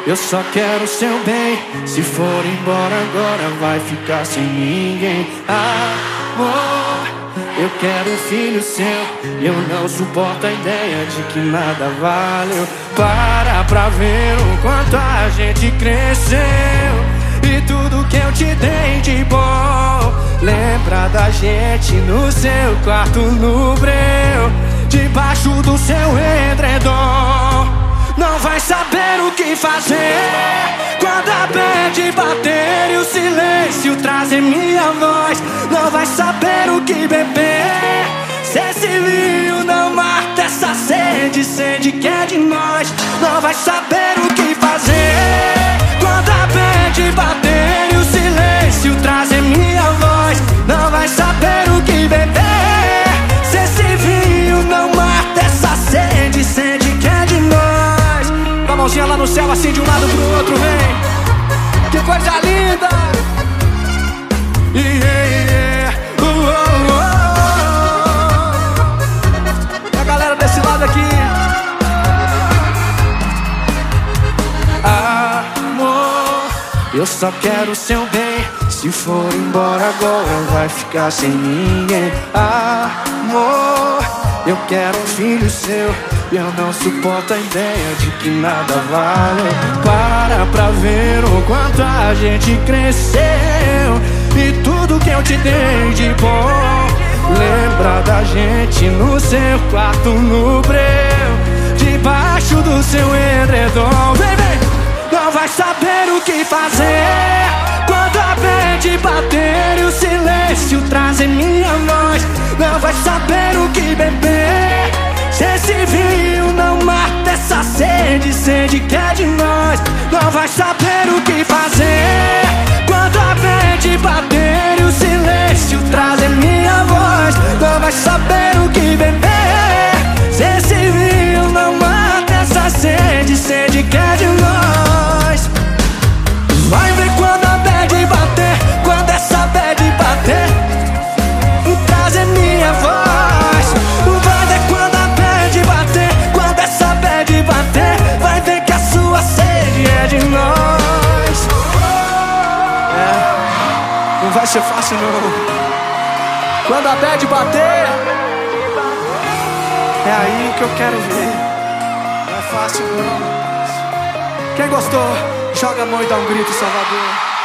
Eu só quero seu bem. Se for embora agora vai ficar sem ninguém. Amor, eu quero um filho seu. E eu não suporto a ideia de que nada valeu. Para pra ver o quanto a gente cresceu e tudo que eu te dei de bom. Lembra da gente no seu quarto no breu, debaixo do seu edredom. Não vai saber o que fazer quando a bad bater e o silêncio trazer minha voz. Não vai saber o que beber se esse vinho não mata essa sede, sede que é de nós. Não vai saber o que fazer quando a bad bater e o silêncio trazer minha voz. Não vai saber o que beber se esse vinho não mata essa sede, sede que é de nós. Com a mãozinha lá no céu, assim de um lado pro outro, vem. Que coisa linda! A galera desse lado aqui. Amor, eu só quero seu bem. Se for embora agora vai ficar sem ninguém. Amor, eu quero um filho seu. E eu não suporto a ideia de que nada vale. Para pra ver o quanto a gente cresceu e tudo que eu te dei de bom. Lembra da gente no seu quarto no breu, debaixo do seu edredom. Vem, vem! Não vai saber o que fazer quando a bad bater e o silêncio trazer minha voz. Não vai saber o que beber se esse vinho não mata essa sede, sede que é de nós. Não vai saber o que fazer quando a bad bater e o silêncio trazer minha voz. Não vai saber o que beber se esse vinho não mata essa sede, sede que é de nós. Vai ver quando a bad bater, quando essa bad bater, trazer minha voz. Vai ver quando a bad bater, quando essa bad bater, vai ver que a sua sede é de nós. Não vai ser fácil não. Quando a bad bater, é aí que eu quero ver. Não é fácil não. Quem gostou, joga a mão e dá um grito, Salvador.